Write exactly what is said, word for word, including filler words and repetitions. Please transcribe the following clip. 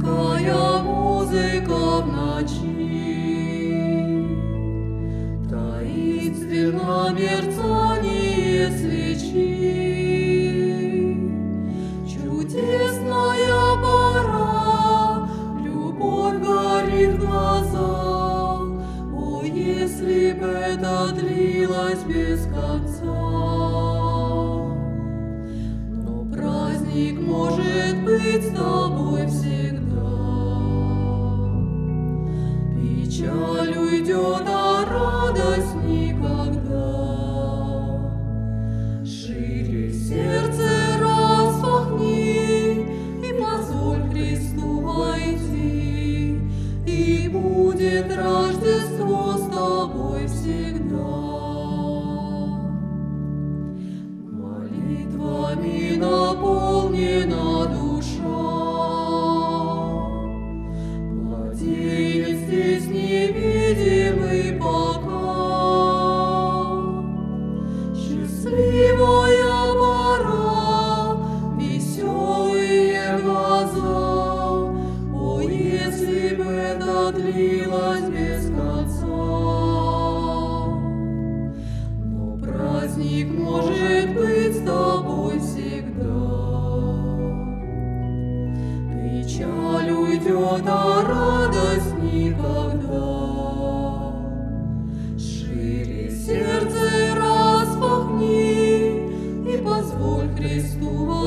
Тихая музыка в ночи, таинственно мерцание свечи. Чудесная пора, любовь горит в глазах. О, если бы это длилось без конца! Но праздник может быть с тобой всегда. Печаль уйдет, а радость никогда. Шире сердце распахни и позволь Христу войти, и будет Рождество с тобой всегда. Молитвами наполнена душа, младенец здесь невидимый пока. Счастливая пора, веселые глаза. О, если бы это длилось без конца! Но праздник может быть с тобой всегда. Печаль уйдет, а радость никогда. Шире сердце распахни и позволь Христу